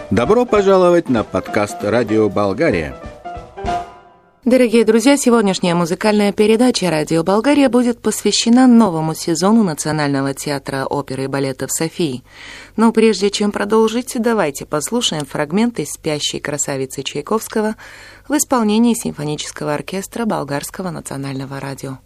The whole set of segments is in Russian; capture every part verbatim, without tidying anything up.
Добро пожаловать на подкаст «Радио Болгария». Дорогие друзья, сегодняшняя музыкальная передача «Радио Болгария» будет посвящена новому сезону Национального театра оперы и балета в Софии. Но прежде чем продолжить, давайте послушаем фрагмент из «Спящей красавицы» Чайковского в исполнении симфонического оркестра Болгарского национального радио.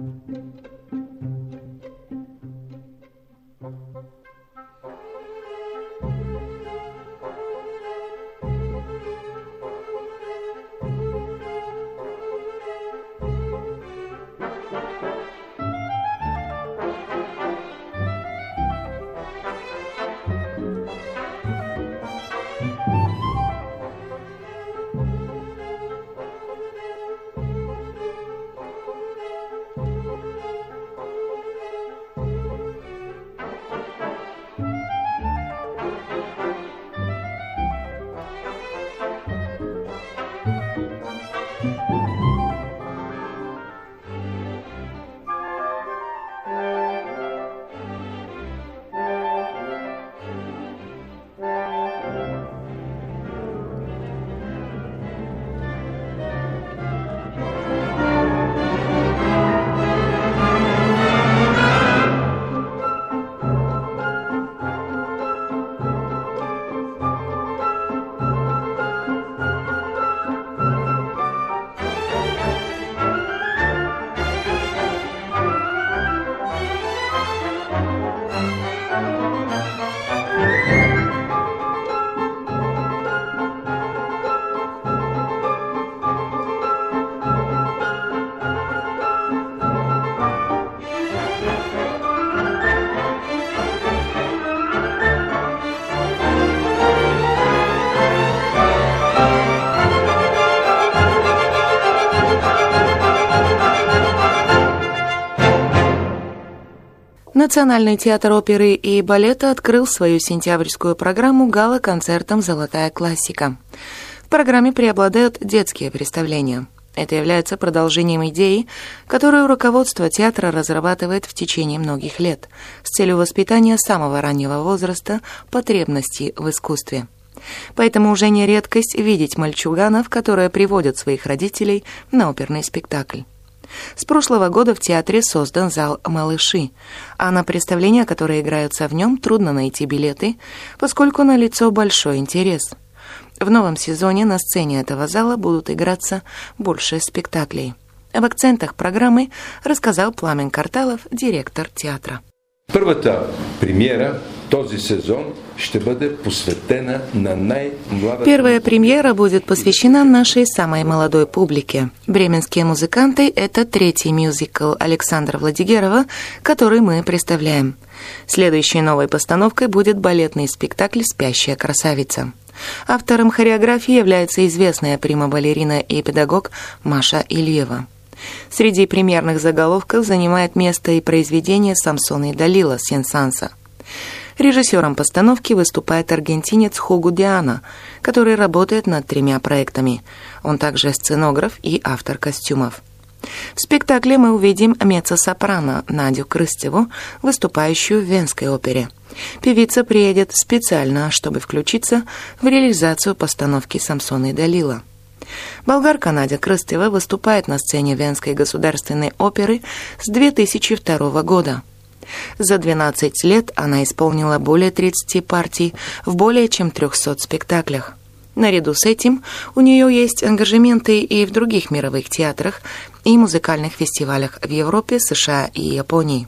Национальный театр оперы и балета открыл свою сентябрьскую программу гала-концертом «Золотая классика». В программе преобладают детские представления. Это является продолжением идеи, которую руководство театра разрабатывает в течение многих лет с целью воспитания с самого раннего возраста потребностей в искусстве. Поэтому уже не редкость видеть мальчуганов, которые приводят своих родителей на оперный спектакль. С прошлого года в театре создан зал «Малыши», а на представления, которые играются в нем, трудно найти билеты, поскольку налицо большой интерес. В новом сезоне на сцене этого зала будут играться больше спектаклей. Об акцентах программы рассказал Пламен Карталов, директор театра. Първата премиера този сезон ще бъде посветена на най-младата... Первая премьера будет посвящена нашей самой молодой публике. «Бременские музыканты» — это третий мюзикл Александра Владигерова, который мы представляем. Следующей новой постановкой будет балетный спектакль «Спящая красавица». Автором хореографии является известная прима-балерина и педагог Маша Ильева. Среди премьерных заголовков занимает место и произведение «Самсон и Далила» Сен-Санса. Режиссером постановки выступает аргентинец Хуго Диана, который работает над тремя проектами. Он также сценограф и автор костюмов. В спектакле мы увидим меццо-сопрано Надю Крыстеву, выступающую в Венской опере. Певица приедет специально, чтобы включиться в реализацию постановки «Самсон и Далила». Болгарка Надя Крыстева выступает на сцене Венской государственной оперы с две тысячи второго года. За двенадцать лет она исполнила более тридцати партий в более чем трехсот спектаклях. Наряду с этим у нее есть ангажементы и в других мировых театрах и музыкальных фестивалях в Европе, США и Японии.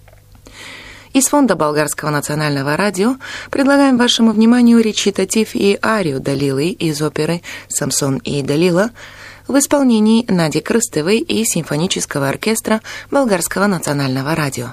Из фонда Болгарского национального радио предлагаем вашему вниманию речитатив и арию Далилы из оперы «Самсон и Далила» в исполнении Нади Крыстевой и симфонического оркестра Болгарского национального радио.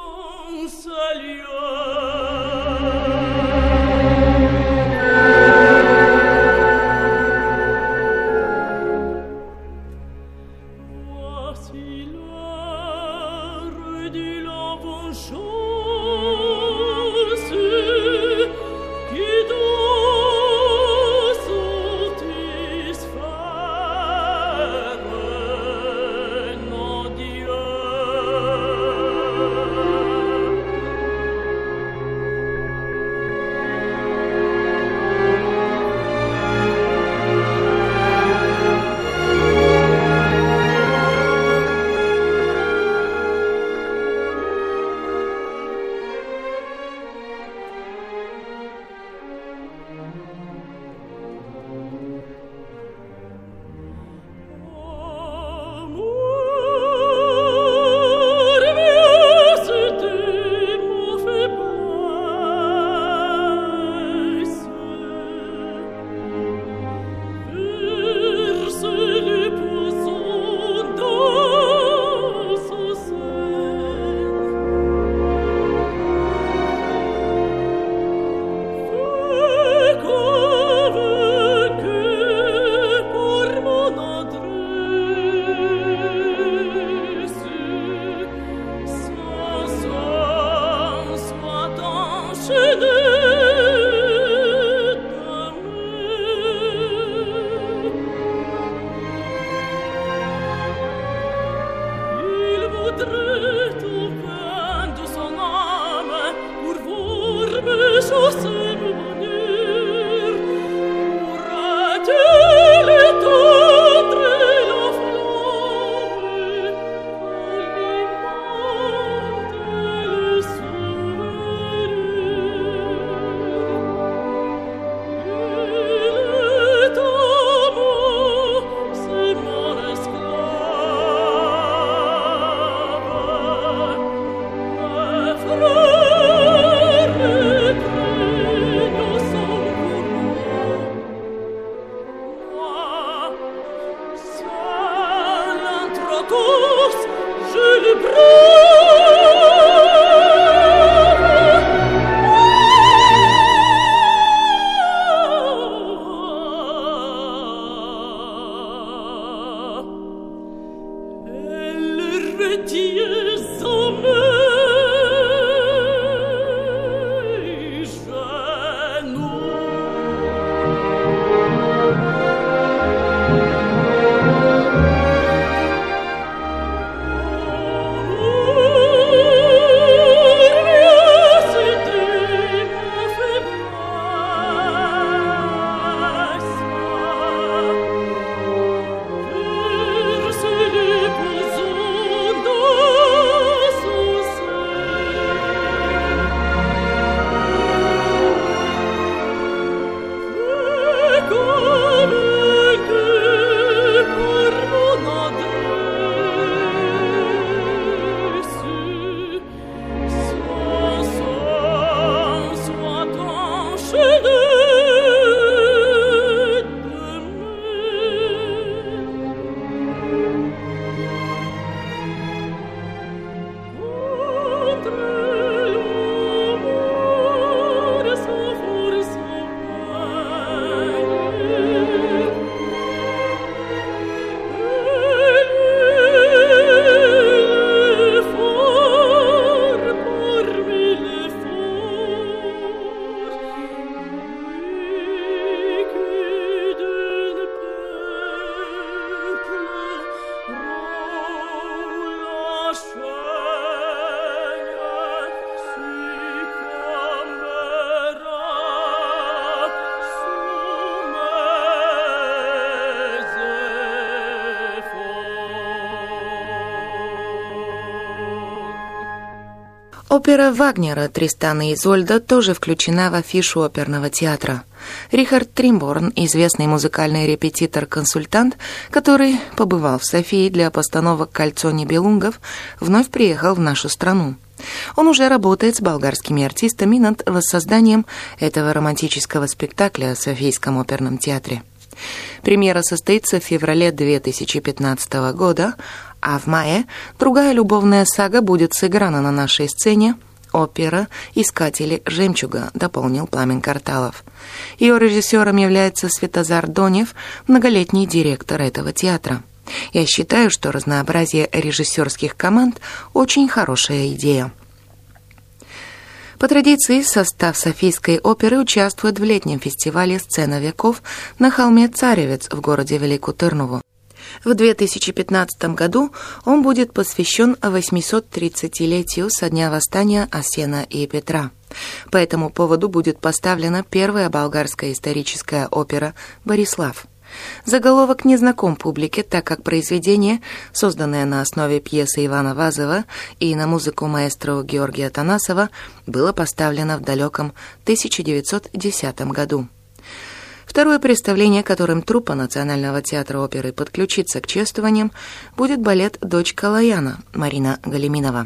Salut. Опера Вагнера «Тристан и Изольда» тоже включена в афишу оперного театра. Рихард Тримборн, известный музыкальный репетитор-консультант, который побывал в Софии для постановок «Кольцо Нибелунгов», вновь приехал в нашу страну. Он уже работает с болгарскими артистами над воссозданием этого романтического спектакля в Софийском оперном театре. Премьера состоится в феврале две тысячи пятнадцатого года, а в мае другая любовная сага будет сыграна на нашей сцене — опера «Искатели жемчуга», дополнил Пламен Карталов. Ее режиссером является Светозар Донев, многолетний директор этого театра. Я считаю, что разнообразие режиссерских команд — очень хорошая идея. По традиции, состав Софийской оперы участвует в летнем фестивале «Сцена веков» на холме Царевец в городе Великую Тырнову. В две тысячи пятнадцатом году он будет посвящен восьмисот-тридцатилетию со дня восстания Асена и Петра. По этому поводу будет поставлена первая болгарская историческая опера «Борислав». Заголовок не знаком публике, так как произведение, созданное на основе пьесы Ивана Вазова и на музыку маэстро Георгия Танасова, было поставлено в далеком тысяча девятьсот десятом году. Второе представление, которым труппа Национального театра оперы подключится к чествованиям, будет балет «Дочка Лаяна» Марина Галиминова.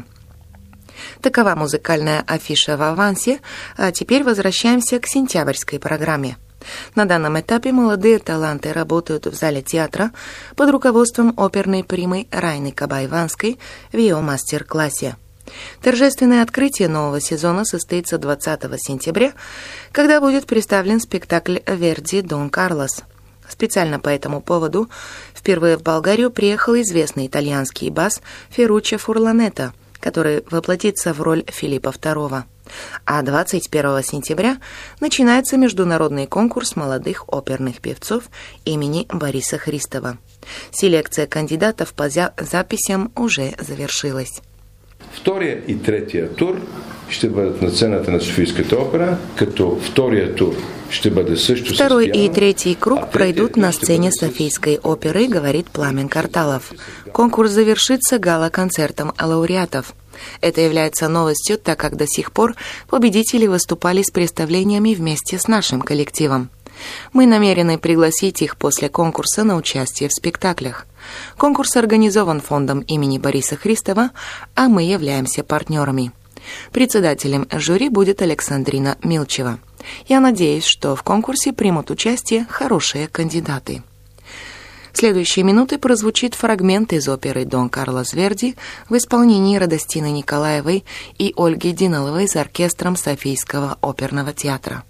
Такова музыкальная афиша в авансе, а теперь возвращаемся к сентябрьской программе. На данном этапе молодые таланты работают в зале театра под руководством оперной примы Райны Кабаеванской в ее мастер-классе. Торжественное открытие нового сезона состоится двадцатого сентября, когда будет представлен спектакль «Верди Дон Карлос». Специально по этому поводу впервые в Болгарию приехал известный итальянский бас Ферруччо Фурланетто, который воплотится в роль Филиппа второго. А двадцать первого сентября начинается международный конкурс молодых оперных певцов имени Бориса Христова. Селекция кандидатов по записям уже завершилась. Втория и третия тур ще бъдат на сцената на Софийската опера, като втория тур ще бъде също Второй и третий круг пройдут на сцене Софийской оперы, говорит Пламен Карталов. Конкурс завершится гала-концертом лауреатов. Это является новостью, так как до сих пор победители выступали с представлениями вместе с нашим коллективом. Мы намерены пригласить их после конкурса на участие в спектаклях. Конкурс организован фондом имени Бориса Христова, а мы являемся партнерами. Председателем жюри будет Александрина— Я надеюсь, что в конкурсе примут участие хорошие кандидаты. В следующие минуты прозвучит фрагмент из оперы «Дон Карлос Верди» в исполнении Радостины Николаевой и Ольги Диноловой с оркестром Софийского оперного театра.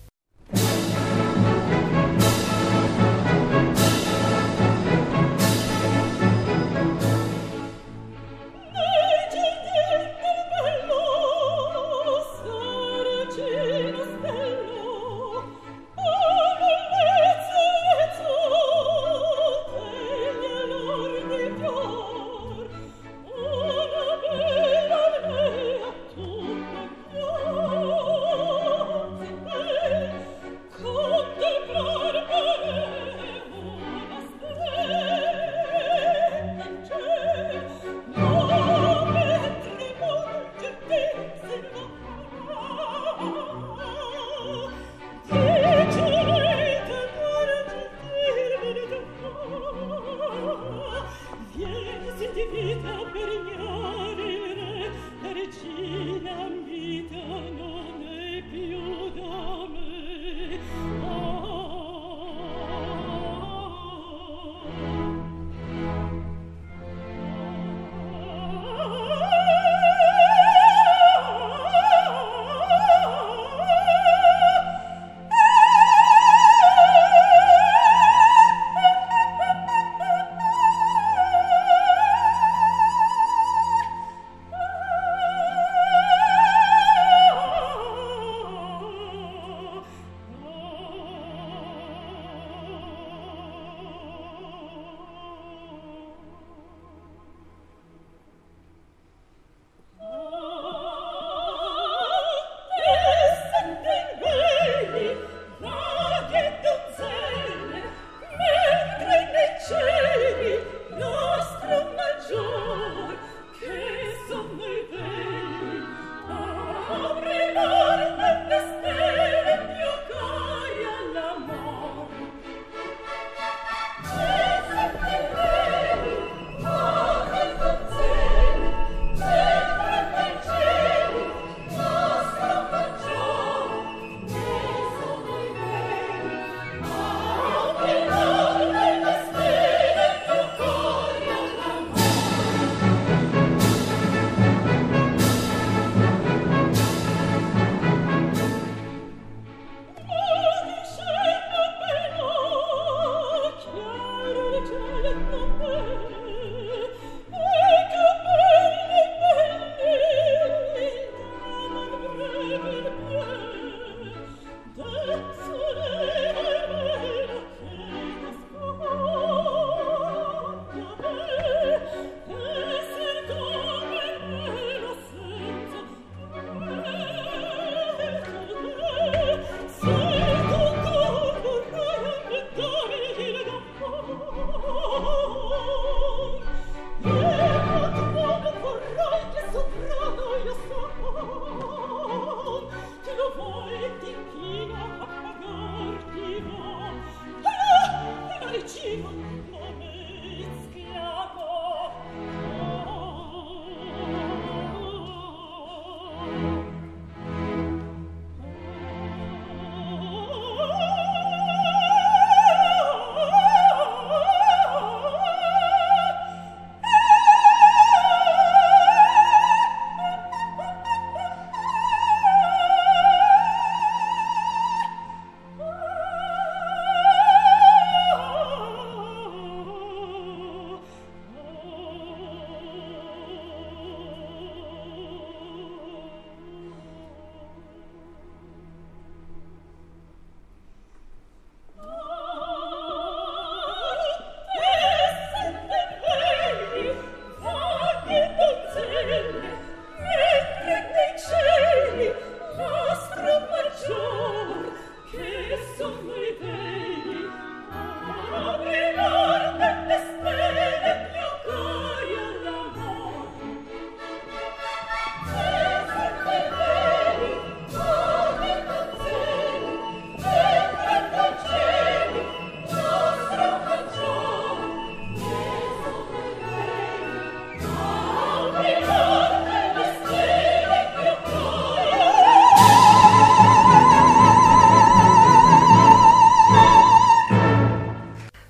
Thank you.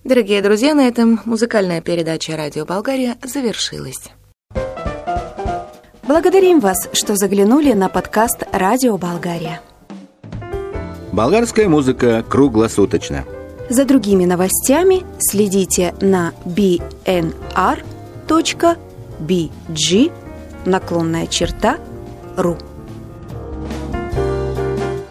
Дорогие друзья, на этом музыкальная передача «Радио Болгария» завершилась. Благодарим вас, что заглянули на подкаст «Радио Болгария». Болгарская музыка круглосуточно. За другими новостями следите на би эн ар точка би джи наклонная черта ру.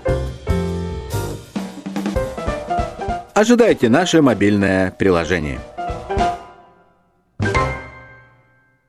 Ожидайте наше мобильное приложение.